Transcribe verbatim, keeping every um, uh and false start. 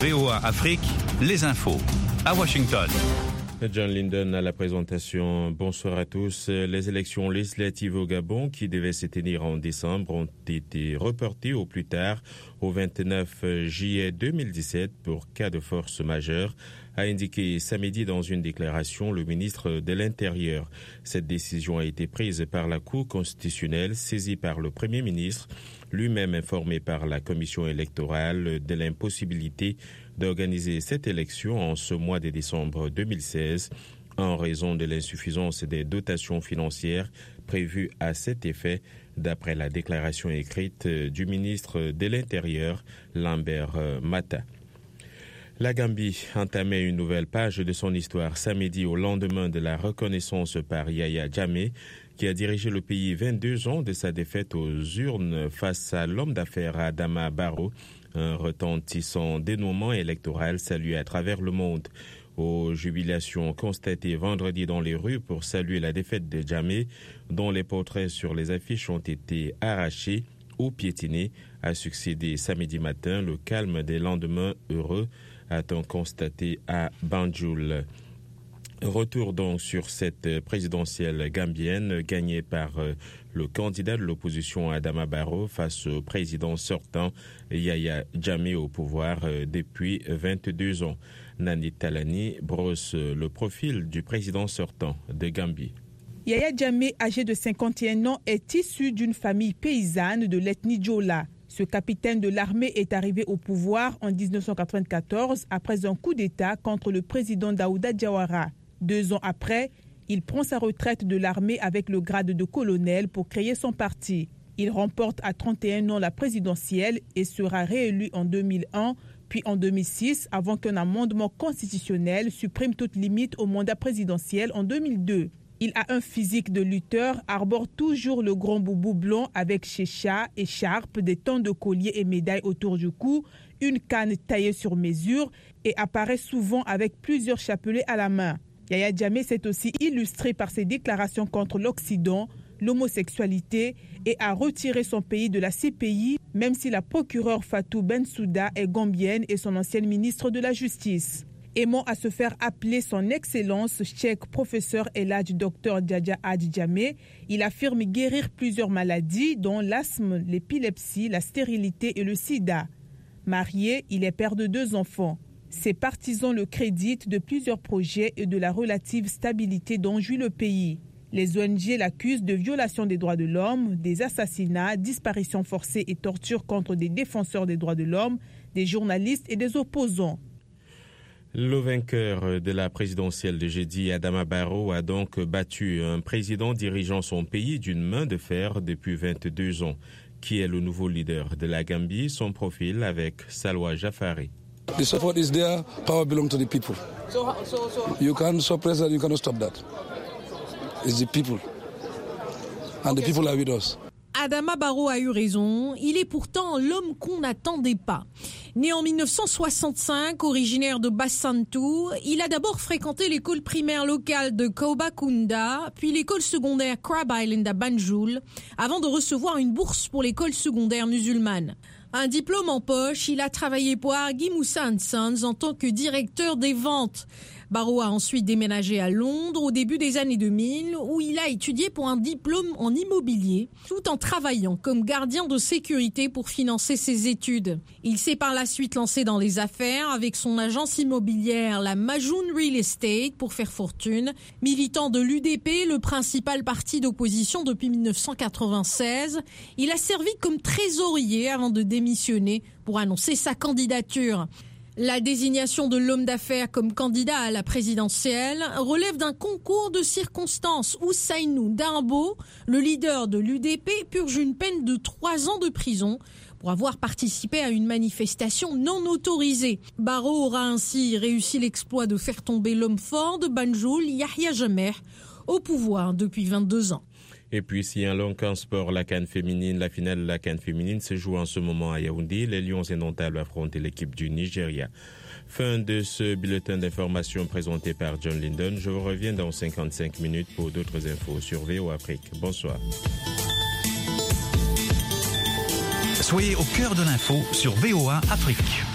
V O A Afrique, les infos, à Washington. John Linden à la présentation. Bonsoir à tous. Les élections législatives au Gabon qui devaient se tenir en décembre ont été reportées au plus tard au vingt-neuf juillet deux mille dix-sept pour cas de force majeure, a indiqué samedi dans une déclaration le ministre de l'Intérieur. Cette décision a été prise par la Cour constitutionnelle, saisie par le Premier ministre, lui-même informé par la Commission électorale de l'impossibilité d'organiser cette élection en ce mois de décembre deux mille seize en raison de l'insuffisance des dotations financières prévues à cet effet, d'après la déclaration écrite du ministre de l'Intérieur, Lambert Mata. La Gambie entamait une nouvelle page de son histoire samedi au lendemain de la reconnaissance par Yaya Jammeh, qui a dirigé le pays vingt-deux ans de sa défaite aux urnes face à l'homme d'affaires Adama Barrow. Un retentissant dénouement électoral salué à travers le monde. Aux jubilations constatées vendredi dans les rues pour saluer la défaite de Jammeh, dont les portraits sur les affiches ont été arrachés ou piétinés, a succédé samedi matin le calme des lendemains heureux, a-t-on constaté à Banjul. Retour donc sur cette présidentielle gambienne gagnée par le candidat de l'opposition Adama Barrow face au président sortant Yaya Jammeh au pouvoir depuis vingt-deux ans. Nani Talani brosse le profil du président sortant de Gambie. Yaya Jammeh, âgé de cinquante et un ans, est issu d'une famille paysanne de l'ethnie Djola. Ce capitaine de l'armée est arrivé au pouvoir en dix-neuf cent quatre-vingt-quatorze après un coup d'État contre le président Daouda Jawara. Deux ans après, il prend sa retraite de l'armée avec le grade de colonel pour créer son parti. Il remporte à trente et un ans la présidentielle et sera réélu en deux mille un, puis en deux mille six, avant qu'un amendement constitutionnel supprime toute limite au mandat présidentiel en deux mille deux. Il a un physique de lutteur, arbore toujours le grand boubou blanc avec chécha, écharpe, des tons de colliers et médailles autour du cou, une canne taillée sur mesure et apparaît souvent avec plusieurs chapelets à la main. Yaya Jammeh s'est aussi illustré par ses déclarations contre l'Occident, l'homosexualité et a retiré son pays de la C P I, même si la procureure Fatou Bensouda est gambienne et son ancienne ministre de la Justice. Aimant à se faire appeler son Excellence Cheikh Professeur Eladj Docteur Djadja Hadj Jammeh, il affirme guérir plusieurs maladies dont l'asthme, l'épilepsie, la stérilité et le sida. Marié, il est père de deux enfants. Ses partisans le créditent de plusieurs projets et de la relative stabilité dont jouit le pays. Les O N G l'accusent de violation des droits de l'homme, des assassinats, disparitions forcées et tortures contre des défenseurs des droits de l'homme, des journalistes et des opposants. Le vainqueur de la présidentielle de jeudi, Adama Barrow, a donc battu un président dirigeant son pays d'une main de fer depuis vingt-deux ans. Qui est le nouveau leader de la Gambie? Son profil avec Salwa Jafari. The support is there, power belongs to the people. So, so, so. You can't suppress that, you cannot stop that. It's the people. And okay, the people so. Are with us. Adama Barrow a eu raison, il est pourtant l'homme qu'on n'attendait pas. Né en dix-neuf cent soixante-cinq, originaire de Bassantou, il a d'abord fréquenté l'école primaire locale de Kaubakunda, puis l'école secondaire Crab Island à Banjul, avant de recevoir une bourse pour l'école secondaire musulmane. Un diplôme en poche, il a travaillé pour Argy Moussa and Sons en tant que directeur des ventes. Barrow a ensuite déménagé à Londres au début des années deux mille, où il a étudié pour un diplôme en immobilier, tout en travaillant comme gardien de sécurité pour financer ses études. Il s'est par la suite lancé dans les affaires avec son agence immobilière, la Majoun Real Estate, pour faire fortune. Militant de l'U D P, le principal parti d'opposition depuis dix-neuf cent quatre-vingt-seize, il a servi comme trésorier avant de démissionner pour annoncer sa candidature. La désignation de l'homme d'affaires comme candidat à la présidentielle relève d'un concours de circonstances où Sainou Darbo, le leader de l'U D P, purge une peine de trois ans de prison pour avoir participé à une manifestation non autorisée. Barrow aura ainsi réussi l'exploit de faire tomber l'homme fort de Banjul, Yahya Jammeh, au pouvoir depuis vingt-deux ans. Et puis, si un long en sport, la CAN féminine, la finale de la CAN féminine se joue en ce moment à Yaoundé. Les Lions indomptables affrontent l'équipe du Nigeria. Fin de ce bulletin d'information présenté par John Linden. Je vous reviens dans cinquante-cinq minutes pour d'autres infos sur V O A Afrique. Bonsoir. Soyez au cœur de l'info sur V O A Afrique.